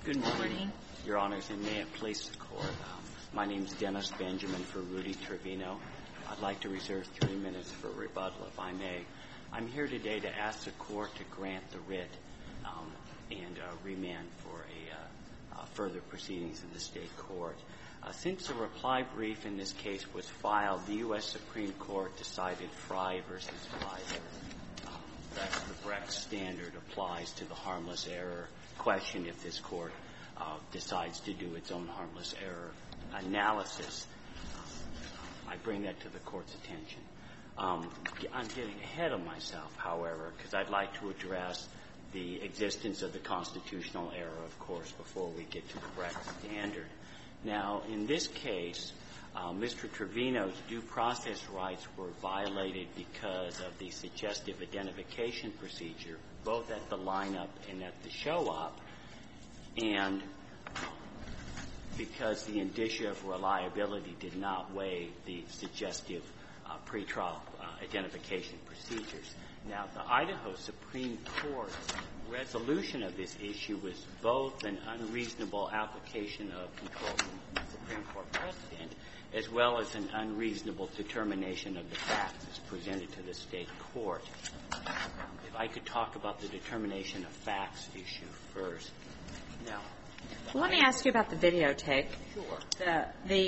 Good morning, Your Honors, and may it please the Court. My name is Dennis Benjamin for Rudy Trevino. I'd like to reserve 3 minutes for rebuttal, if I may. I'm here today to ask the Court to grant the writ and remand for further proceedings in the State Court. Since the reply brief in this case was filed, the U.S. Supreme Court decided Frye v. Pfizer that the Brecht standard applies to the harmless error question if this Court decides to do its own harmless error analysis. I bring that to the Court's attention. I'm getting ahead of myself, however, because I'd like to address the existence of the constitutional error, of course, before we get to the Brecht standard. Now, in this case, Mr. Trevino's due process rights were violated because of the suggestive identification procedure, both at the lineup and at the show-up, and because the indicia of reliability did not weigh the suggestive pretrial identification procedures. Now, the Idaho Supreme Court's resolution of this issue was both an unreasonable application of controlling Supreme Court precedent as well as an unreasonable determination of the facts as presented to the State Court. If I could talk about the determination of facts issue first. Now, let me ask you about the videotape. Sure.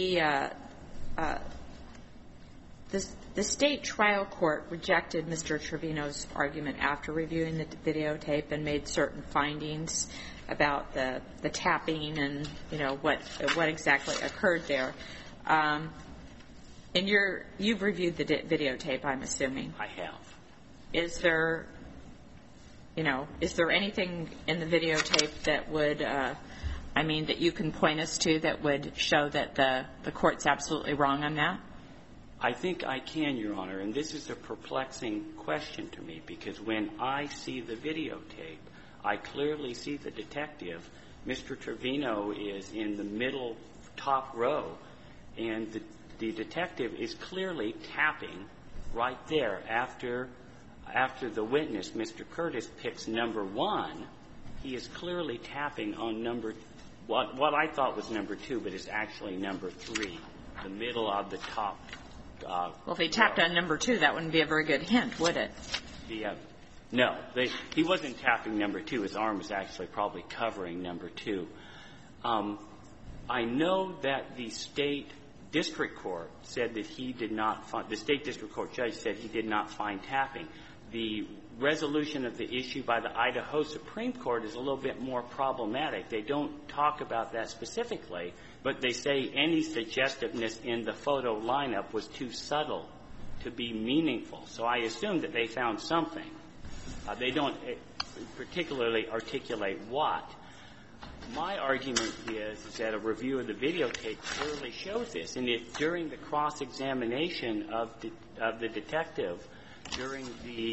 The State trial court rejected Mr. Trevino's argument after reviewing the videotape and made certain findings about the tapping and, you know, what exactly occurred there. And you've reviewed the videotape, I'm assuming. I have. Is there anything in the videotape that would, that you can point us to that would show that the court's absolutely wrong on that? I think I can, Your Honor, and this is a perplexing question to me because when I see the videotape, I clearly see the detective. Mr. Trevino is in the middle top row, and the detective is clearly tapping right there after the witness, Mr. Curtis, picks number 1. He is clearly tapping on what I thought was number 2, but is actually number 3, the middle of the top. Well, if he tapped on number 2, that wouldn't be a very good hint, would it? No. He wasn't tapping number 2. His arm was actually probably covering number 2. I know that the State District Court said that he did not find – the State District Court judge said he did not find tapping. The resolution of the issue by the Idaho Supreme Court is a little bit more problematic. They don't talk about that specifically, but they say any suggestiveness in the photo lineup was too subtle to be meaningful. So I assume that they found something. They don't particularly articulate what. My argument is that a review of the videotape clearly shows this. And if during the cross-examination of the detective, during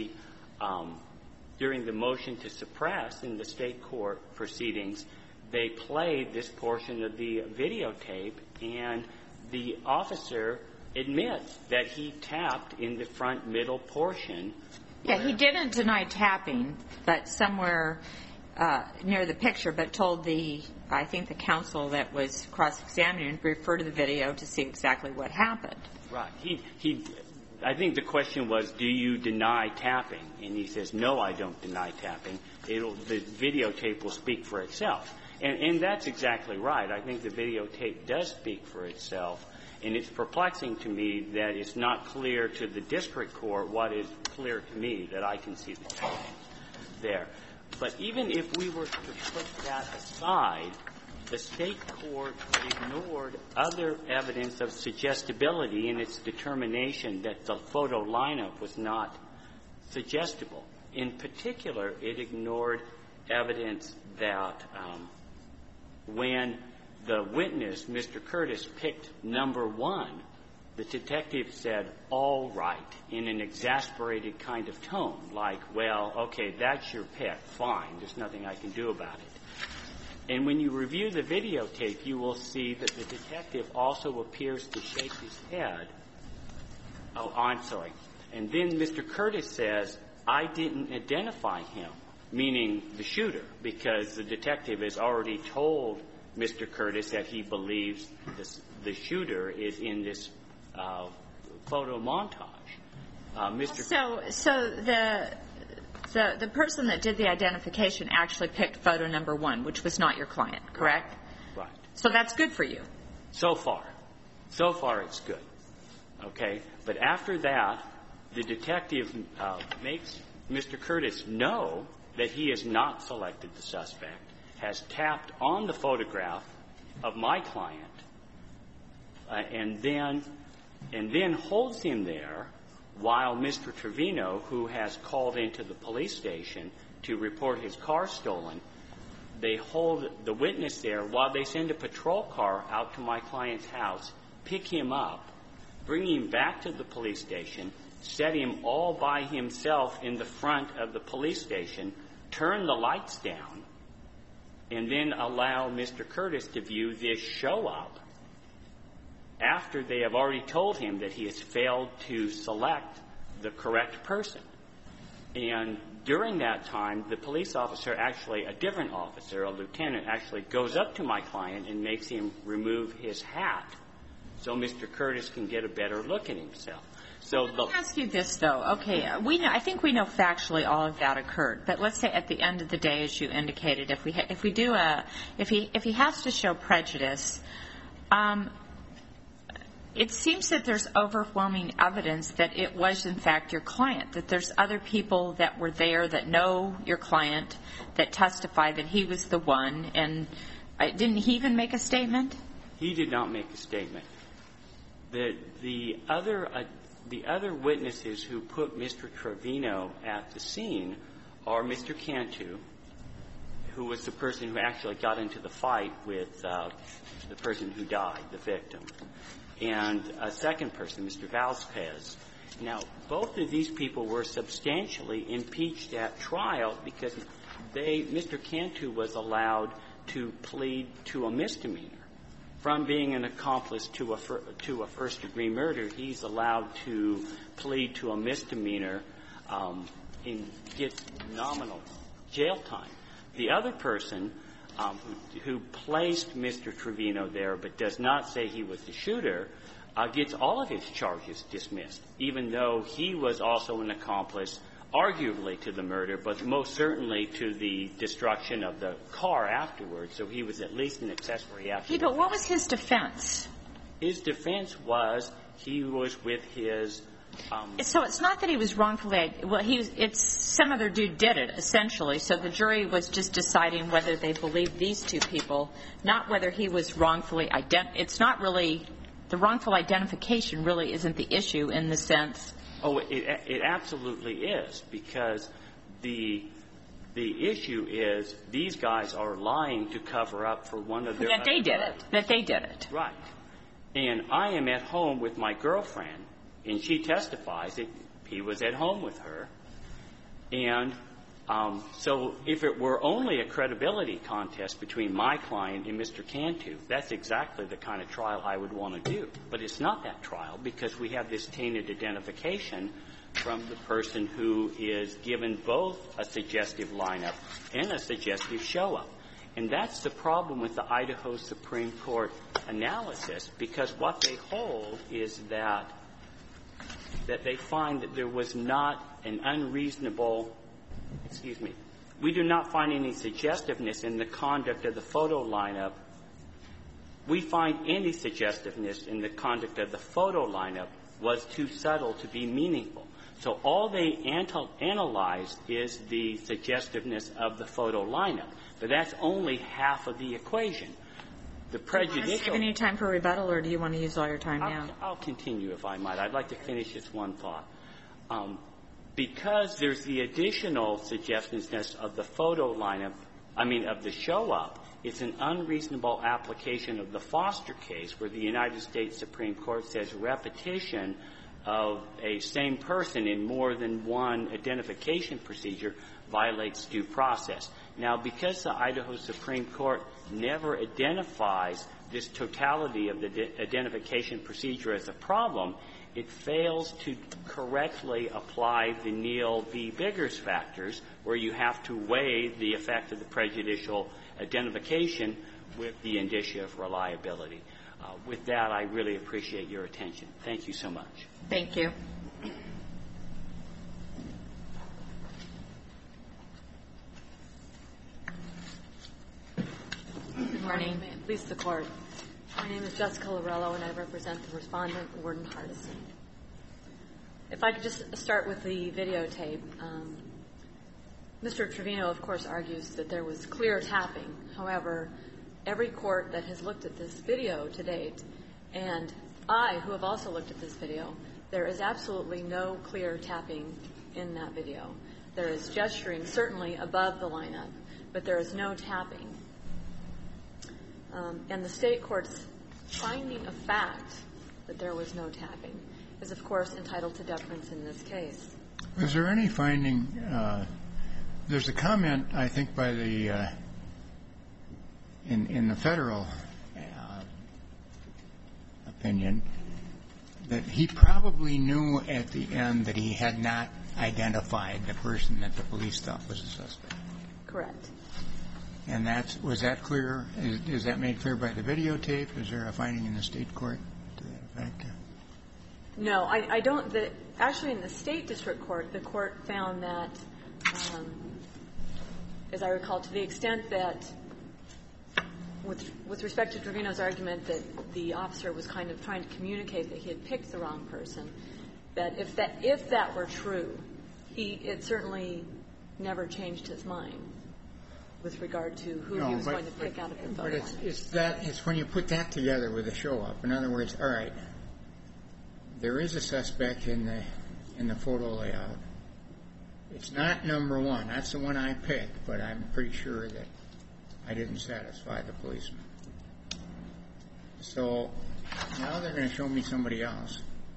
the motion to suppress in the State court proceedings, they played this portion of the videotape, and the officer admits that he tapped in the front middle portion. Yeah, he didn't deny tapping, but somewhere near the picture, but told I think the counsel that was cross-examining to refer to the video to see exactly what happened. Right. I think the question was, do you deny tapping? And he says, no, I don't deny tapping. The videotape will speak for itself. And that's exactly right. I think the videotape does speak for itself. And it's perplexing to me that it's not clear to the district court what is clear to me, that I can see the tapping there. But even if we were to put that aside, the State court ignored other evidence of suggestibility in its determination that the photo lineup was not suggestible. In particular, it ignored evidence that when the witness, Mr. Curtis, picked number 1, the detective said, all right, in an exasperated kind of tone, like, well, okay, that's your pick, fine, there's nothing I can do about it. And when you review the videotape, you will see that the detective also appears to shake his head. Oh, I'm sorry. And then Mr. Curtis says, I didn't identify him. meaning the shooter, because the detective has already told Mr. Curtis that he believes the shooter is in this photo montage. So the person that did the identification actually picked photo number 1, which was not your client, correct? Right. So that's good for you. So far. So far it's good. Okay? But after that, the detective makes Mr. Curtis know that he has not selected the suspect, has tapped on the photograph of my client, and then holds him there while Mr. Trevino, who has called into the police station to report his car stolen, they hold the witness there while they send a patrol car out to my client's house, pick him up, bring him back to the police station, set him all by himself in the front of the police station, turn the lights down, and then allow Mr. Curtis to view this show-up after they have already told him that he has failed to select the correct person. And during that time, the police officer actually, a different officer, a lieutenant, actually goes up to my client and makes him remove his hat so Mr. Curtis can get a better look at himself. So let me ask you this, though. Okay, I think we know factually all of that occurred. But let's say at the end of the day, as you indicated, if he has to show prejudice, it seems that there's overwhelming evidence that it was, in fact, your client, that there's other people that were there that know your client, that testify that he was the one. And didn't he even make a statement? He did not make a statement. The other witnesses who put Mr. Trevino at the scene are Mr. Cantu, who was the person who actually got into the fight with the person who died, the victim, and a second person, Mr. Vasquez. Now, both of these people were substantially impeached at trial because Mr. Cantu was allowed to plead to a misdemeanor. From being an accomplice to a first-degree murder, he's allowed to plead to a misdemeanor and get nominal jail time. The other person who placed Mr. Trevino there but does not say he was the shooter gets all of his charges dismissed, even though he was also an accomplice, arguably to the murder, but most certainly to the destruction of the car afterwards. So he was at least an accessory afterwards. But what was his defense? His defense was he was with his So it's not that he was wrongfully – well, it's some other dude did it, essentially. So the jury was just deciding whether they believed these two people, not whether he was wrongfully – it's not really – the wrongful identification really isn't the issue in the sense – Oh, it absolutely is, because the issue is these guys are lying to cover up for one of their that they did it. That they did it. Right. And I am at home with my girlfriend, and she testifies that he was at home with her. And so if it were only a credibility contest between my client and Mr. Cantu, that's exactly the kind of trial I would want to do. But it's not that trial, because we have this tainted identification from the person who is given both a suggestive lineup and a suggestive show-up. And that's the problem with the Idaho Supreme Court analysis, because what they hold is that they find that there was not an unreasonable we do not find any suggestiveness in the conduct of the photo lineup. We find any suggestiveness in the conduct of the photo lineup was too subtle to be meaningful. So all they analyzed is the suggestiveness of the photo lineup. But that's only half of the equation. The prejudicial... Do you want to save any time for rebuttal, or do you want to use all your time now? I'll continue, if I might. I'd like to finish this one thought. Because there's the additional suggestiveness of the photo lineup, of the show-up, it's an unreasonable application of the Foster case, where the United States Supreme Court says repetition of a same person in more than one identification procedure violates due process. Now, because the Idaho Supreme Court never identifies this totality of the identification procedure as a problem, it fails to correctly apply the Neal v. Biggers factors, where you have to weigh the effect of the prejudicial identification with the indicia of reliability. With that, I really appreciate your attention. Thank you so much. Thank you. Good morning. May it please the Court. My name is Jessica Lorello, and I represent the respondent, Warden Hardison. If I could just start with the videotape. Mr. Trevino, of course, argues that there was clear tapping. However, every court that has looked at this video to date, and I, who have also looked at this video, there is absolutely no clear tapping in that video. There is gesturing, certainly above the lineup, but there is no tapping. And the state court's finding of fact that there was no tapping is, of course, entitled to deference in this case. Was there any finding? There's a comment, I think, by the in the federal opinion that he probably knew at the end that he had not identified the person that the police thought was a suspect. Correct. And was that clear? Is that made clear by the videotape? Is there a finding in the state court to that effect? No, I don't. Actually, in the state district court, the court found that, as I recall, to the extent that, with respect to Trevino's argument that the officer was kind of trying to communicate that he had picked the wrong person, that if that were true, it certainly never changed his mind with regard to who he was going to pick out of the photo. But it's when you put that together with a show-up. In other words, all right, there is a suspect in the photo layout. It's not number one. That's the one I picked, but I'm pretty sure that I didn't satisfy the policeman. So now they're going to show me somebody else.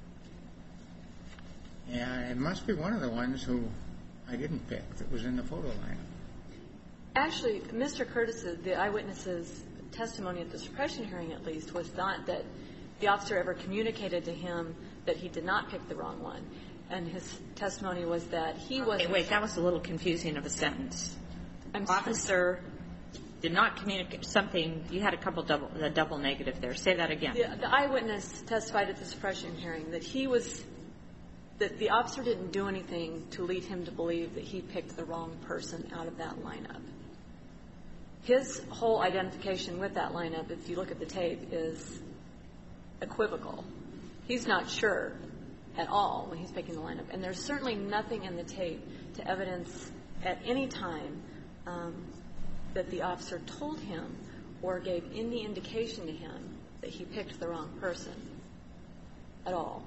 And it must be one of the ones who I didn't pick that was in the photo lineup. Actually, Mr. Curtis's, the eyewitness's testimony at the suppression hearing, at least, was not that the officer ever communicated to him that he did not pick the wrong one. And his testimony was that he was... Okay, wait, that was a little confusing of a sentence. I'm sorry. Officer did not communicate something. You had a double negative there. Say that again. The eyewitness testified at the suppression hearing that that the officer didn't do anything to lead him to believe that he picked the wrong person out of that lineup. His whole identification with that lineup, if you look at the tape, is equivocal. He's not sure at all when he's picking the lineup. And there's certainly nothing in the tape to evidence at any time that the officer told him or gave any indication to him that he picked the wrong person at all.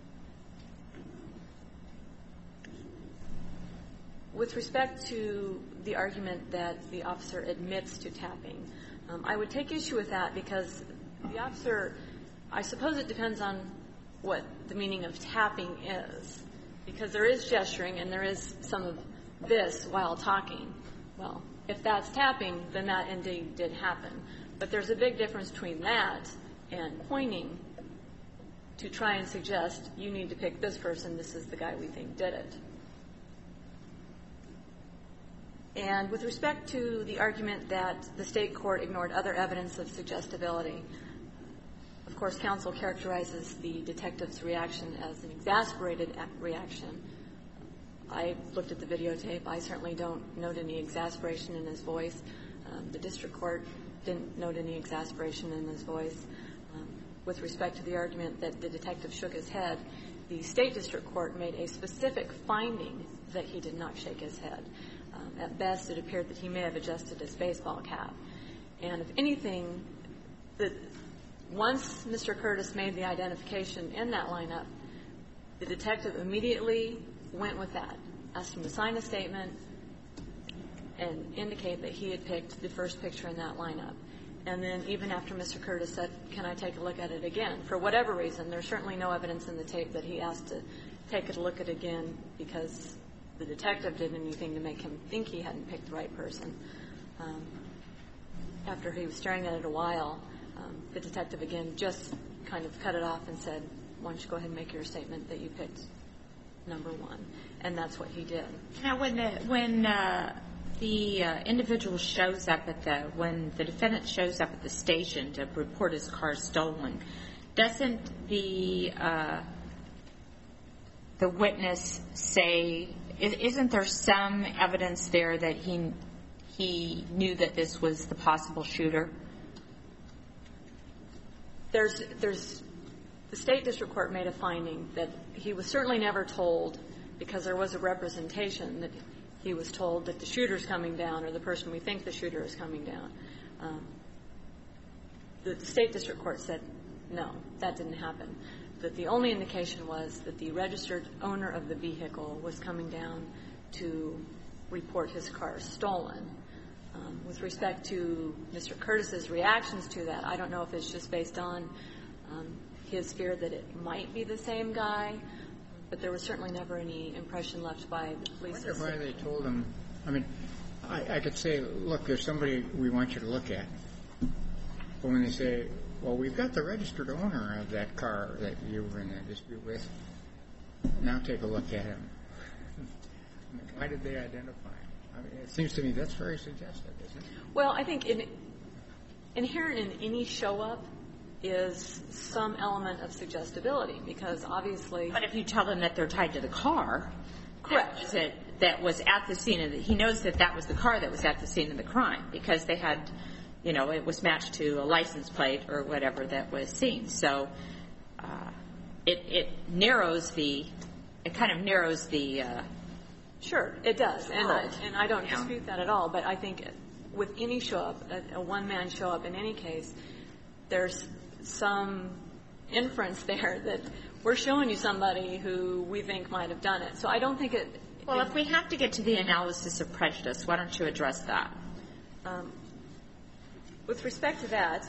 With respect to the argument that the officer admits to tapping, I would take issue with that because the officer, I suppose it depends on what the meaning of tapping is, because there is gesturing and there is some of this while talking. Well, if that's tapping, then that indeed did happen. But there's a big difference between that and pointing to try and suggest you need to pick this person, this is the guy we think did it. And with respect to the argument that the state court ignored other evidence of suggestibility, of course, counsel characterizes the detective's reaction as an exasperated reaction. I looked at the videotape. I certainly don't note any exasperation in his voice. The district court didn't note any exasperation in his voice. With respect to the argument that the detective shook his head, the state district court made a specific finding that he did not shake his head. At best, it appeared that he may have adjusted his baseball cap. And if anything, once Mr. Curtis made the identification in that lineup, the detective immediately went with that, asked him to sign a statement and indicate that he had picked the first picture in that lineup. And then even after Mr. Curtis said, can I take a look at it again? For whatever reason, there's certainly no evidence in the tape that he asked to take a look at it again because the detective did anything to make him think he hadn't picked the right person. After he was staring at it a while, the detective again just kind of cut it off and said, why don't you go ahead and make your statement that you picked number 1. And that's what he did. Now, when the individual shows up when the defendant shows up at the station to report his car stolen, doesn't the witness say, isn't there some evidence there that he knew that this was the possible shooter? The State District Court made a finding that he was certainly never told, because there was a representation that he was told that the shooter's coming down, or the person we think the shooter is coming down. The State District Court said, no, that didn't happen. That the only indication was that the registered owner of the vehicle was coming down to report his car stolen. With respect to Mr. Curtis's reactions to that, I don't know if it's just based on his fear that it might be the same guy, but there was certainly never any impression left by the police. I wonder why they told him. I mean, I could say, look, there's somebody we want you to look at. But when they say, well, we've got the registered owner of that car that you were in that dispute with, now take a look at him. I mean, why did they identify him? I mean, it seems to me that's very suggestive, isn't it? Well, I think inherent in any show-up is some element of suggestibility, because obviously... But if you tell them that they're tied to the car... Correct. That was at the scene of he knows that was the car that was at the scene of the crime, because they had, it was matched to a license plate or whatever that was seen. So it kind of narrows the... Sure, it does. And I don't dispute that at all. But I think with any show-up, a one-man show-up in any case, there's some inference there that we're showing you somebody who we think might have done it. So I don't think it... Well, if we have to get to the analysis of prejudice, why don't you address that? With respect to that,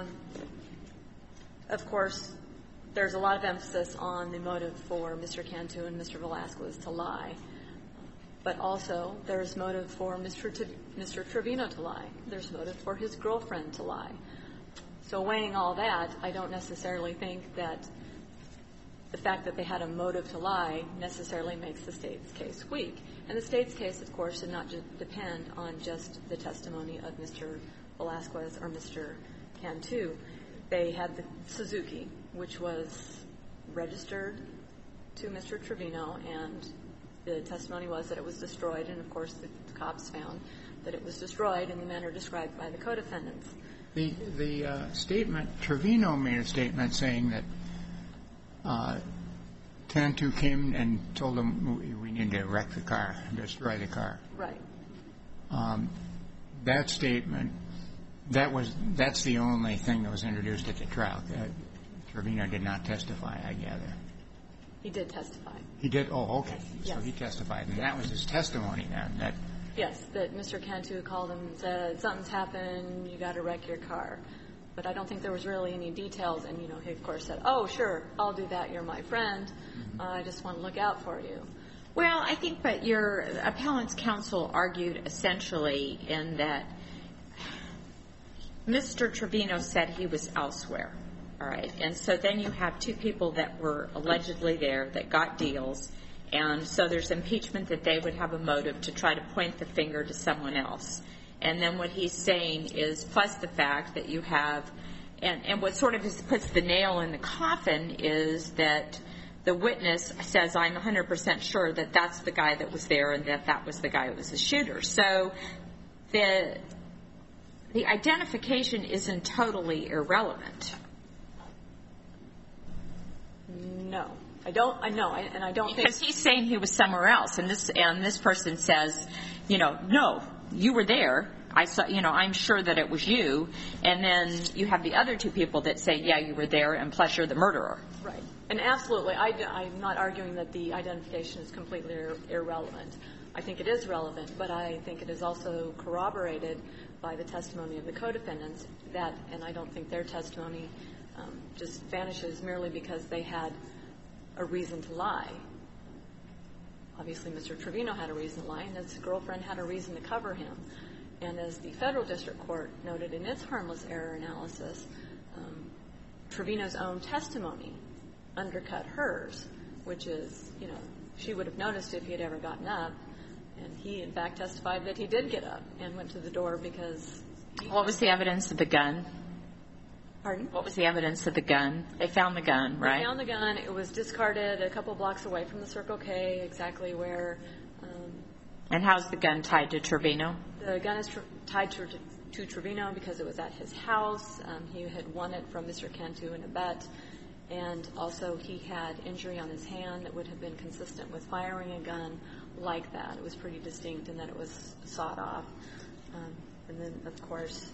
of course, there's a lot of emphasis on the motive for Mr. Cantu and Mr. Velasquez to lie. But also, there's motive for Mr. Trevino to lie. There's motive for his girlfriend to lie. So weighing all that, I don't necessarily think that the fact that they had a motive to lie necessarily makes the State's case weak. And the State's case, of course, did not depend on just the testimony of Mr. Velasquez or Mr. Cantu. They had the Suzuki, which was registered to Mr. Trevino, and the testimony was that it was destroyed, and, of course, the cops found that it was destroyed in the manner described by the co-defendants. The statement, Trevino made a statement saying that Cantu came and told him we need to wreck the car, destroy the car. Right. That statement, that's the only thing that was introduced at the trial. Trevino did not testify, I gather. He did testify. He did? Oh, okay. Yes. So he testified. And that was his testimony then? Yes, that Mr. Cantu called him and said, something's happened, you got to wreck your car. But I don't think there was really any details. And, he, of course, said, oh, sure, I'll do that. You're my friend. I just want to look out for you. Well, I think that your appellant's counsel argued essentially in that Mr. Trevino said he was elsewhere. All right. And so then you have two people that were allegedly there that got deals. And so there's impeachment that they would have a motive to try to point the finger to someone else. And then what he's saying is, plus the fact that you have, and what sort of puts the nail in the coffin is that the witness says, I'm 100% sure that that's the guy that was there and that was the guy that was the shooter. So the identification isn't totally irrelevant. No. I don't think... Because he's saying he was somewhere else, and this person says, no, you were there. I saw, I'm sure that it was you. And then you have the other two people that say, yeah, you were there, and plus you're the murderer. Right. And absolutely, I'm not arguing that the identification is completely irrelevant. I think it is relevant, but I think it is also corroborated by the testimony of the co-defendants and I don't think their testimony just vanishes merely because they had a reason to lie. Obviously, Mr. Trevino had a reason to lie, and his girlfriend had a reason to cover him. And as the Federal District Court noted in its harmless error analysis, Trevino's own testimony undercut hers, which is, you know, she would have noticed if he had ever gotten up. And he, in fact, testified that he did get up and went to the door because he... What was the evidence of the gun? Pardon? What was the evidence of the gun? They found the gun, right? They found the gun. It was discarded a couple blocks away from the Circle K, exactly where... And how's the gun tied to Trevino? The gun is tied to Trevino because it was at his house. He had won it from Mr. Cantu in a bet. And also he had injury on his hand that would have been consistent with firing a gun like that. It was pretty distinct in that it was sawed off. And then, of course,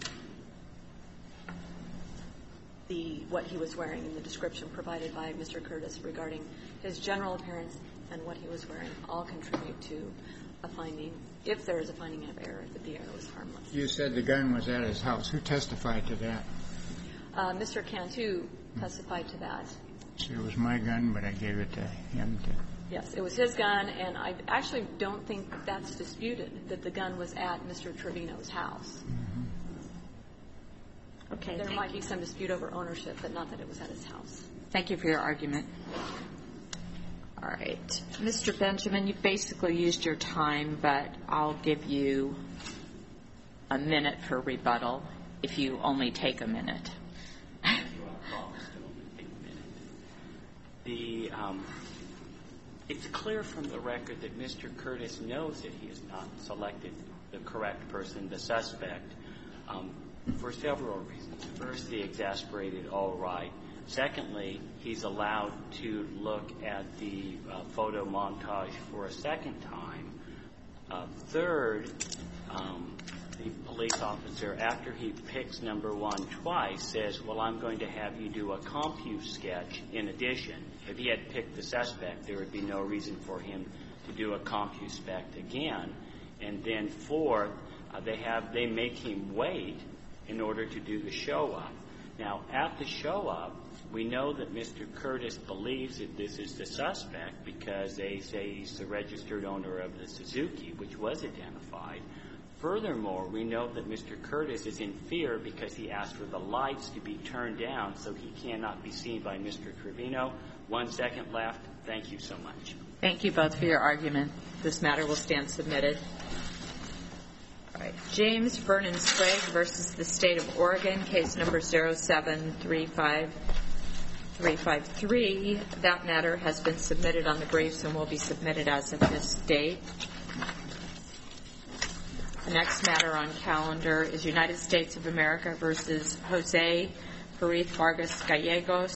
what he was wearing in the description provided by Mr. Curtis regarding his general appearance and what he was wearing all contribute to a finding, if there is a finding of error, that the error was harmless. You said the gun was at his house. Who testified to that? Mr. Cantu testified to that. So it was my gun, but I gave it to him to... Yes, it was his gun, and I actually don't think that's disputed, that the gun was at Mr. Trevino's house. Okay, There might be some dispute over ownership, but not that it was at his house. Thank you for your argument. All right. Mr. Benjamin, you've basically used your time, but I'll give you a minute for rebuttal if you only take a minute. It's clear from the record that Mr. Curtis knows that he has not selected the correct person, the suspect, for several reasons. First, the exasperated all right. Secondly, he's allowed to look at the photo montage for a second time. Third, the police officer, after he picks number one twice, says, well, I'm going to have you do a CompuSec sketch in addition. If he had picked the suspect, there would be no reason for him to do a CompuSec again. And then fourth, they make him wait in order to do the show-up. Now, at the show-up, we know that Mr. Curtis believes that this is the suspect because they say he's the registered owner of the Suzuki, which was identified. Furthermore, we know that Mr. Curtis is in fear because he asked for the lights to be turned down so he cannot be seen by Mr. Trevino. 1 second left. Thank you so much. Thank you both for your argument. This matter will stand submitted. All right. James Vernon Sprague versus the State of Oregon, case number 0735353. That matter has been submitted on the briefs and will be submitted as of this date. The next matter on calendar is United States of America versus Jose Perez Vargas Gallegos.